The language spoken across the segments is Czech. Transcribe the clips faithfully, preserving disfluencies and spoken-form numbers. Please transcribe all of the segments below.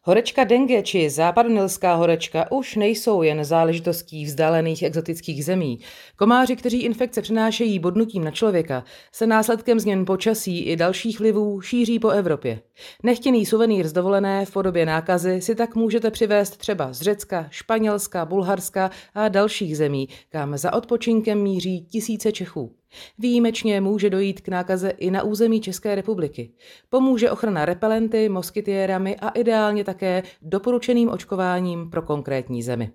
Horečka dengue či západonilská horečka už nejsou jen záležitostí vzdálených exotických zemí. Komáři, kteří infekce přenášejí bodnutím na člověka, se následkem změn počasí i dalších vlivů šíří po Evropě. Nechtěný suvenýr z dovolené v podobě nákazy si tak můžete přivést třeba z Řecka, Španělska, Bulharska a dalších zemí, kam za odpočinkem míří tisíce Čechů. Výjimečně může dojít k nákaze i na území České republiky. Pomůže ochrana repelenty, moskytiérami a ideálně také doporučeným očkováním pro konkrétní zemi.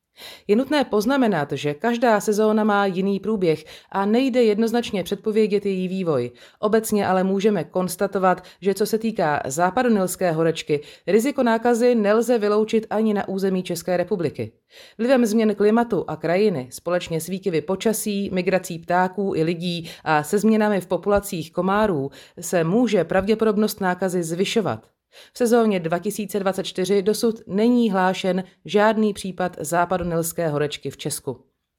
Je nutné poznamenat, že každá sezóna má jiný průběh a nejde jednoznačně předpovědět její vývoj. Obecně ale můžeme konstatovat, že co se týká západonilské horečky, riziko nákazy nelze vyloučit ani na území České republiky. Vlivem změn klimatu a krajiny, společně s výkyvy počasí, migrací ptáků i lidí a se změnami v populacích komárů, se může pravděpodobnost nákazy zvyšovat. V sezóně dva tisíce dvacet čtyři dosud není hlášen žádný případ západonilské horečky v Česku.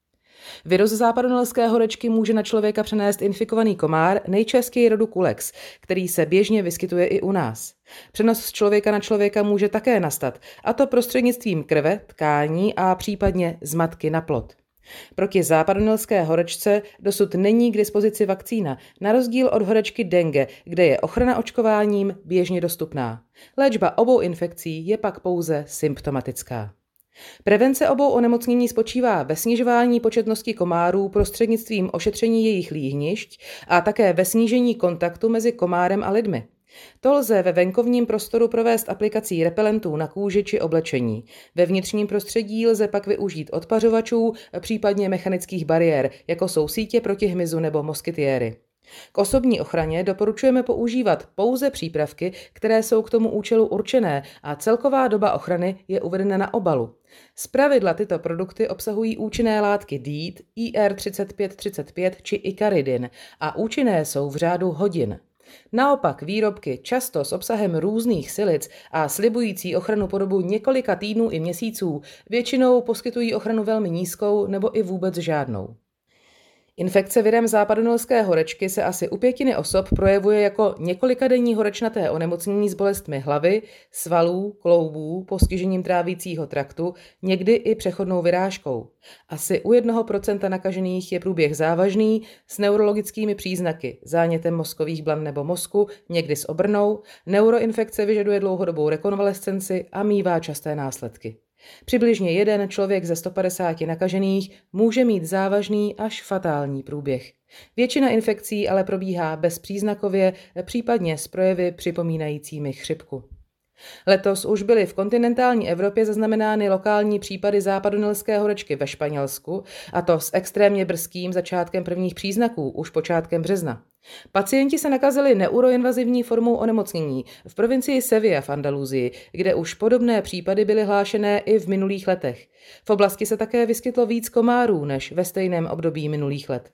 Virus západonilské horečky může na člověka přenést infikovaný komár, nejčastěji rodu Culex, který se běžně vyskytuje i u nás. Přenos z člověka na člověka může také nastat, a to prostřednictvím krve, tkání a případně z matky na plod. Proti západonilské horečce dosud není k dispozici vakcína, na rozdíl od horečky dengue, kde je ochrana očkováním běžně dostupná. Léčba obou infekcí je pak pouze symptomatická. Prevence obou onemocnění spočívá ve snižování početnosti komárů prostřednictvím ošetření jejich líhnišť a také ve snížení kontaktu mezi komárem a lidmi. To lze ve venkovním prostoru provést aplikací repelentů na kůži či oblečení. Ve vnitřním prostředí lze pak využít odpařovačů, případně mechanických bariér, jako jsou sítě proti hmyzu nebo moskytiéry. K osobní ochraně doporučujeme používat pouze přípravky, které jsou k tomu účelu určené a celková doba ochrany je uvedena na obalu. Zpravidla tyto produkty obsahují účinné látky D E E T, I R třicet pět třicet pět či Icaridin a účinné jsou v řádu hodin. Naopak výrobky často s obsahem různých silic a slibující ochranu po dobu několika týdnů i měsíců většinou poskytují ochranu velmi nízkou nebo i vůbec žádnou. Infekce virem západonilské horečky se asi u pětiny osob projevuje jako několikadenní horečnaté onemocnění s bolestmi hlavy, svalů, kloubů, postižením trávicího traktu, někdy i přechodnou vyrážkou. Asi u jednoho procenta nakažených je průběh závažný s neurologickými příznaky, zánětem mozkových blan nebo mozku, někdy s obrnou, neuroinfekce vyžaduje dlouhodobou rekonvalescenci a mívá časté následky. Přibližně jeden člověk ze sto padesáti nakažených může mít závažný až fatální průběh. Většina infekcí ale probíhá bezpříznakově, případně s projevy připomínajícími chřipku. Letos už byly v kontinentální Evropě zaznamenány lokální případy západonilské horečky ve Španělsku, a to s extrémně brzkým začátkem prvních příznaků, už počátkem března. Pacienti se nakazili neuroinvazivní formou onemocnění v provincii Sevilla v Andaluzii, kde už podobné případy byly hlášené i v minulých letech. V oblasti se také vyskytlo víc komárů než ve stejném období minulých let.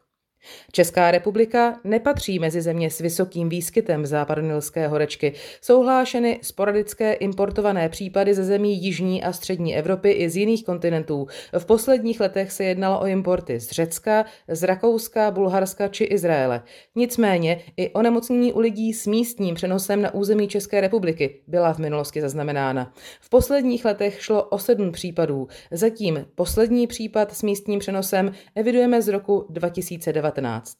Česká republika nepatří mezi země s vysokým výskytem západonilské horečky. Jsou hlášeny sporadické importované případy ze zemí jižní a střední Evropy i z jiných kontinentů. V posledních letech se jednalo o importy z Řecka, z Rakouska, Bulharska či Izraele. Nicméně i onemocnění u lidí s místním přenosem na území České republiky byla v minulosti zaznamenána. V posledních letech šlo o sedm případů. Zatím poslední případ s místním přenosem evidujeme z roku dva tisíce devatenáct.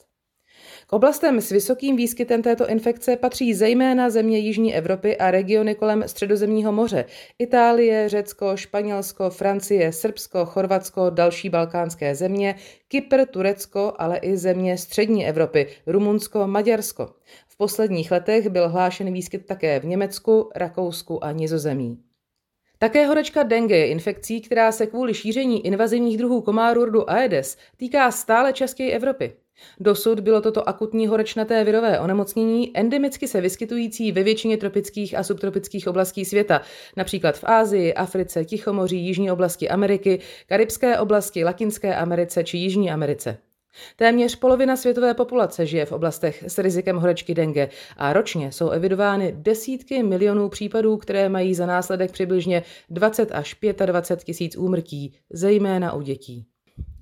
K oblastem s vysokým výskytem této infekce patří zejména země jižní Evropy a regiony kolem Středozemního moře, Itálie, Řecko, Španělsko, Francie, Srbsko, Chorvatsko, další balkánské země, Kypr, Turecko, ale i země střední Evropy, Rumunsko, Maďarsko. V posledních letech byl hlášen výskyt také v Německu, Rakousku a Nizozemí. Také horečka dengue je infekcí, která se kvůli šíření invazivních druhů komárů rodu Aedes týká stále častěji Evropy. Dosud bylo toto akutní horečnaté virové onemocnění endemicky se vyskytující ve většině tropických a subtropických oblastí světa, například v Asii, Africe, Tichomoří, jižní oblasti Ameriky, karibské oblasti, Latinské Americe či Jižní Americe. Téměř polovina světové populace žije v oblastech s rizikem horečky dengue a ročně jsou evidovány desítky milionů případů, které mají za následek přibližně dvacet až dvacet pět tisíc úmrtí, zejména u dětí.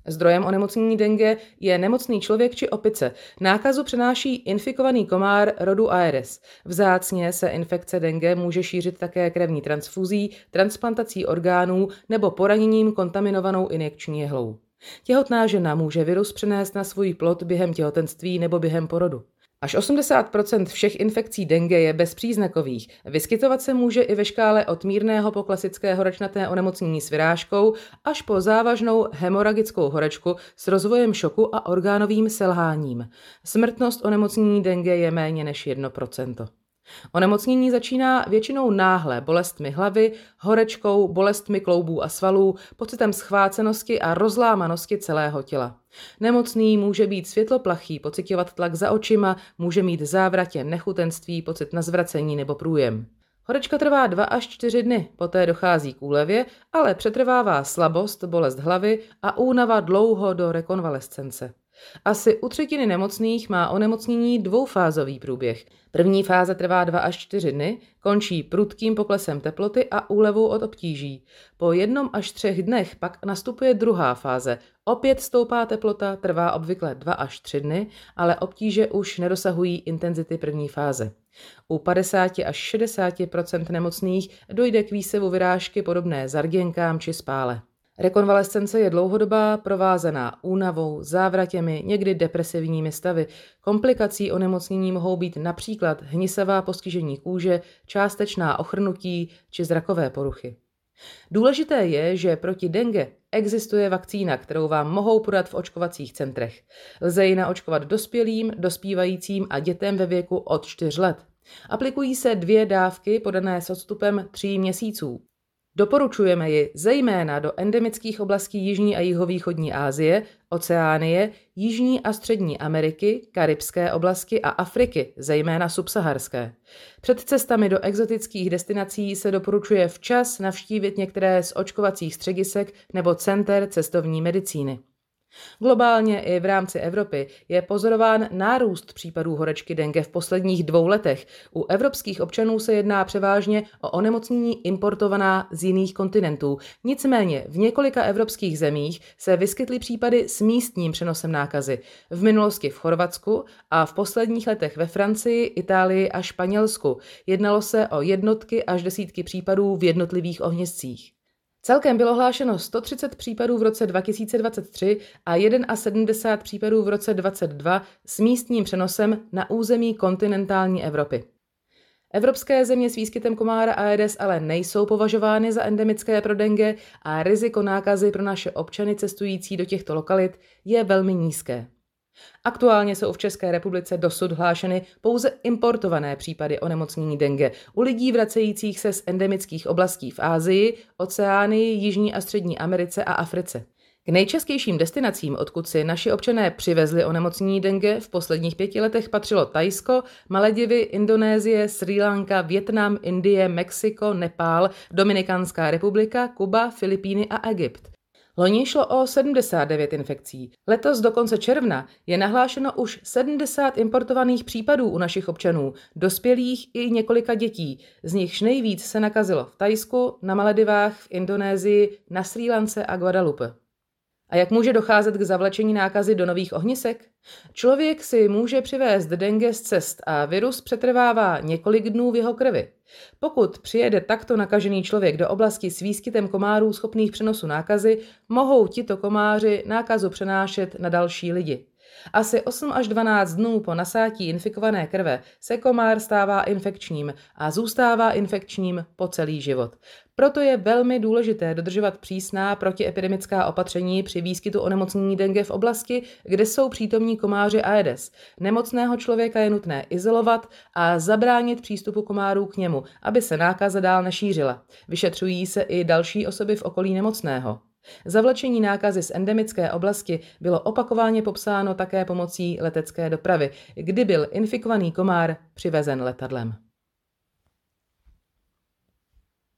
Zdrojem onemocnění dengue je nemocný člověk či opice. Nákazu přenáší infikovaný komár rodu Aedes. Vzácně se infekce dengue může šířit také krevní transfuzí, transplantací orgánů nebo poraněním kontaminovanou injekční jehlou. Těhotná žena může virus přenést na svůj plod během těhotenství nebo během porodu. Až osmdesát procent všech infekcí dengue je bezpříznakových. Vyskytovat se může i ve škále od mírného po klasické horečnaté onemocnění s vyrážkou až po závažnou hemoragickou horečku s rozvojem šoku a orgánovým selháním. Smrtnost onemocnění dengue je méně než jedno procento. Onemocnění začíná většinou náhle bolestmi hlavy, horečkou, bolestmi kloubů a svalů, pocitem schvácenosti a rozlámanosti celého těla. Nemocný může být světloplachý, pociťovat tlak za očima, může mít závratě, nechutenství, pocit na zvracení nebo průjem. Horečka trvá dva až čtyři dny, poté dochází k úlevě, ale přetrvává slabost, bolest hlavy a únava dlouho do rekonvalescence. Asi u třetiny nemocných má onemocnění dvoufázový průběh. První fáze trvá dva až čtyři dny, končí prudkým poklesem teploty a úlevou od obtíží. Po jednom až třech dnech pak nastupuje druhá fáze. Opět stoupá teplota, trvá obvykle dva až tři dny, ale obtíže už nedosahují intenzity první fáze. U padesát až šedesát procent nemocných dojde k výsevu vyrážky podobné zarděnkám či spále. Rekonvalescence je dlouhodobá, provázená únavou, závratěmi, někdy depresivními stavy. Komplikací onemocnění mohou být například hnisavá postižení kůže, částečná ochrnutí či zrakové poruchy. Důležité je, že proti dengue existuje vakcína, kterou vám mohou podat v očkovacích centrech. Lze ji naočkovat dospělým, dospívajícím a dětem ve věku od čtyř let. Aplikují se dvě dávky podané s odstupem tří měsíců. Doporučujeme ji zejména do endemických oblastí Jižní a jihovýchodní Asie, Oceánie, Jižní a Střední Ameriky, Karibské oblasti a Afriky, zejména subsaharské. Před cestami do exotických destinací se doporučuje včas navštívit některé z očkovacích středisek nebo center cestovní medicíny. Globálně i v rámci Evropy je pozorován nárůst případů horečky dengue v posledních dvou letech. U evropských občanů se jedná převážně o onemocnění importovaná z jiných kontinentů. Nicméně v několika evropských zemích se vyskytly případy s místním přenosem nákazy. V minulosti v Chorvatsku a v posledních letech ve Francii, Itálii a Španělsku. Jednalo se o jednotky až desítky případů v jednotlivých ohniscích. Celkem bylo hlášeno sto třicet případů v roce dva tisíce dvacet tři a sedmdesát jedna případů v roce dvacet dva s místním přenosem na území kontinentální Evropy. Evropské země s výskytem komára Aedes ale nejsou považovány za endemické pro dengue a riziko nákazy pro naše občany cestující do těchto lokalit je velmi nízké. Aktuálně jsou v České republice dosud hlášeny pouze importované případy onemocnění dengue u lidí vracejících se z endemických oblastí v Asii, Oceánii, Jižní a Střední Americe a Africe. K nejčastějším destinacím, odkud si naši občané přivezli onemocnění dengue, v posledních pěti letech patřilo Thajsko, Maledivy, Indonésie, Srí Lanka, Vietnam, Indie, Mexiko, Nepál, Dominikánská republika, Kuba, Filipíny a Egypt. Loni šlo o sedmdesát devět infekcí. Letos do konce června je nahlášeno už sedmdesát importovaných případů u našich občanů, dospělých i několika dětí. Z nichž nejvíc se nakazilo v Thajsku, na Maledivách, v Indonésii, na Srí Lance a Guadalupe. A jak může docházet k zavlečení nákazy do nových ohnisek? Člověk si může přivést dengue z cest a virus přetrvává několik dnů v jeho krvi. Pokud přijede takto nakažený člověk do oblasti s výskytem komárů schopných přenosu nákazy, mohou tito komáři nákazu přenášet na další lidi. Asi osm až dvanáct dnů po nasátí infikované krve se komár stává infekčním a zůstává infekčním po celý život. Proto je velmi důležité dodržovat přísná protiepidemická opatření při výskytu onemocnění dengue v oblasti, kde jsou přítomní komáři Aedes. Nemocného člověka je nutné izolovat a zabránit přístupu komárů k němu, aby se nákaza dál nešířila. Vyšetřují se i další osoby v okolí nemocného. Zavlečení nákazy z endemické oblasti bylo opakovaně popsáno také pomocí letecké dopravy, kdy byl infikovaný komár přivezen letadlem.